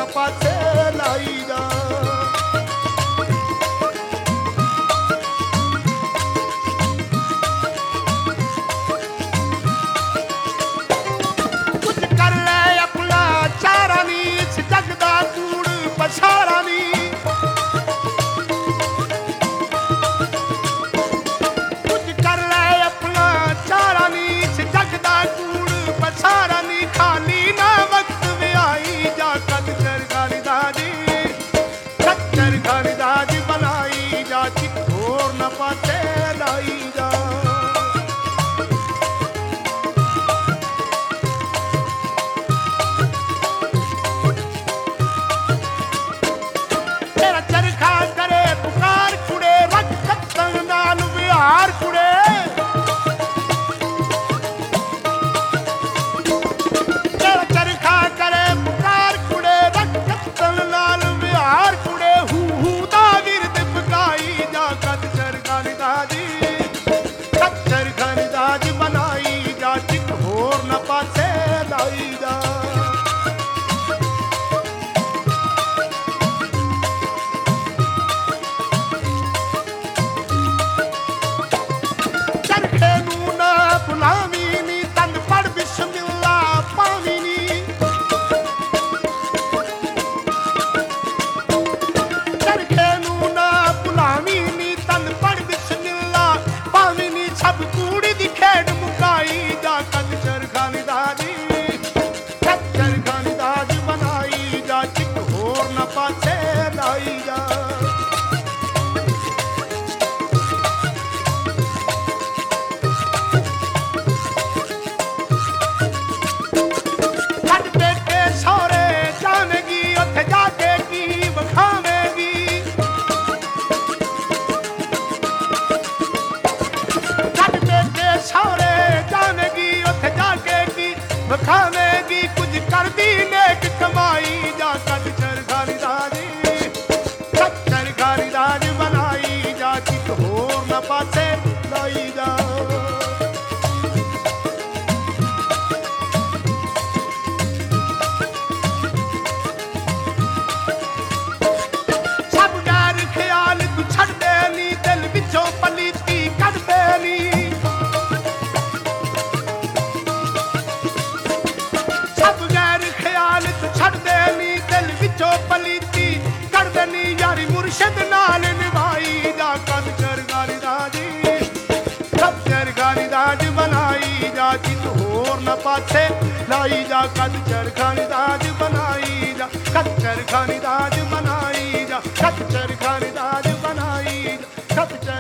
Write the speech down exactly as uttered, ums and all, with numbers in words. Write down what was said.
पासे लाई जा। कुछ कर ले अपना चारा नी, इस जग दा कूड़ पछाड़ा नी। कुछ कर ले अपना चारा नी, इस जग दा कूड़ पछाड़ा नी। खाली ना वक्त वे आई जा, खच्चर खानी दादी खच्चर खानी दादी बनाई जा। चिक होर न पासे लाई जा। तेरा चरखा करे पुकार कुड़े, रख कत्तन नाल विहार कुड़े। तेरा चरखा करे पुकार कुड़े, रख कत्तन नाल विहार कुड़े। हू हू दा विरद पकाई जा, खच्चर खानी दादी खच्चर खानी दादी बनाई जा। चिक होर न पासे लाई जा। चरखे नू ना भुलावी नी, तन पढ़ बिस्मिल्ला पावी नी। चरखे नू ना भुलावी नी, तन पढ़ बिस्मिल्ला पावी नी। सब कूड़ी दी खेड मुकाई जा, खच्चर खानी दादी खच्चर खानी दादी बनाई जा। चिक होर न पासे लाई जा। छड्ड पेके सौरे जावेगी, उत्थे जाके की विखावेगी। छड्ड पेके सौरे जावेगी, उत्थे जाके की विखावेगी। कुछ करदी नेक कमाई जा, खच्चर खानी दादी खच्चर खानी दादी बनाई जा। चिक होर न पासे लाई जा। सब गैर ख्याल तू छड़ दे नी, दिल विचों पलीती कढ दे नी। सब गैर ख्याल तू छड़ दे नी, दिल विचों पलीती कढ दे नी। यारी मुर्शिद नाल निभाई जा, खच्चर खानी दादी खच्चर खानी दादी बनाई जा। चित होर न पासे लाई जा, खच्चर खानी दादी बनाई जा। खच्चर खानी दादी बनाई जा, खच्चर खानी दादी बनाई जा। खच्चर